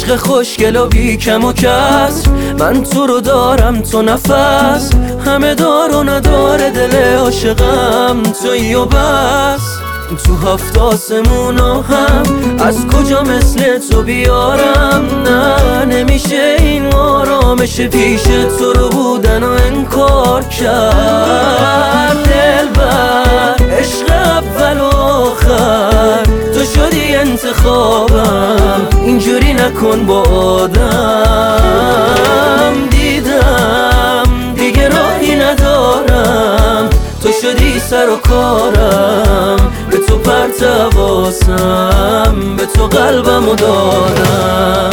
عشق خوشگل و بی کم و کسر، من تو رو دارم تو نفس، همه دار و نداره دل عاشقم تویی و بس. تو هفت آسمونا هم از کجا مثل تو بیارم، نه نمیشه این آرامش پیش تو رو بودن و انکار کرد. دلبر عشق اول و آخر تو شدی انتخابم، اینجوری نکن با آدم. دیدم دیگه راهی ندارم، تو شدی سر و کارم، به تو پرتواسم، به تو قلبمو دادم.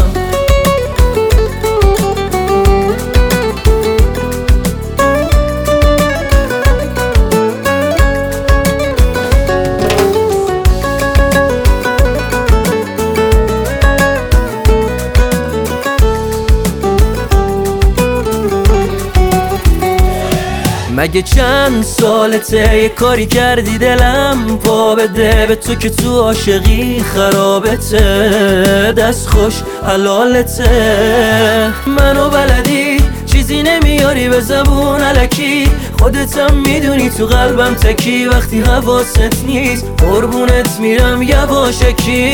مگه چند سالته یه کاری کردی دلم پا بده به تو که تو عاشقی خرابته، دست خوش حلالته. منو بلدی چیزی نمیاری به زبون الکی، خودتم میدونی تو قلبم تکی، وقتی حواست نیست قربونت میرم یواشکی.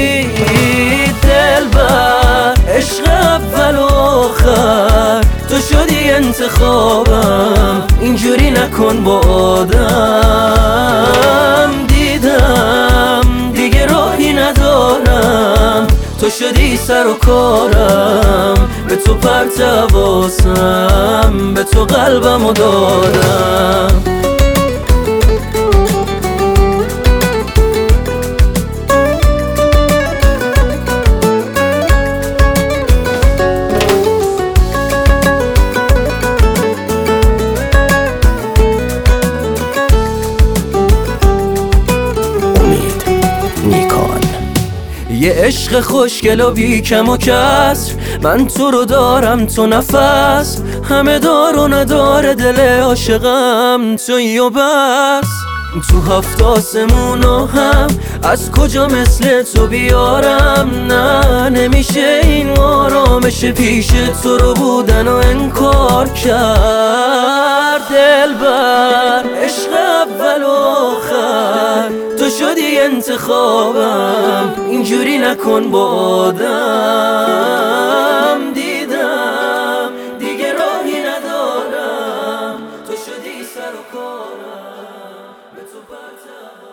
دلبر عشق اول و آخر تو شدی انتخابم، اینجوری نکن با آدم. دیدم دیگه راهی ندارم، تو شدی سر و کارم، به تو پرتواسم، به تو قلبمو دادم. یه عشق خوشگل و بی کم و کسر، من تو رو دارم تو نفس، همه دار و نداره دل عاشقم تویی و بس. تو هفت آسمونا هم از کجا مثل تو بیارم، نه نمیشه این آرامش پیش تو رو بودن و انکار کرد. دلبر عشق اول و آخر تو شدی انتخابم، اینجوری نکن با آدم. دیدم دیگه راهی ندارم، تو شدی سر و کارم، به تو پرتواسم.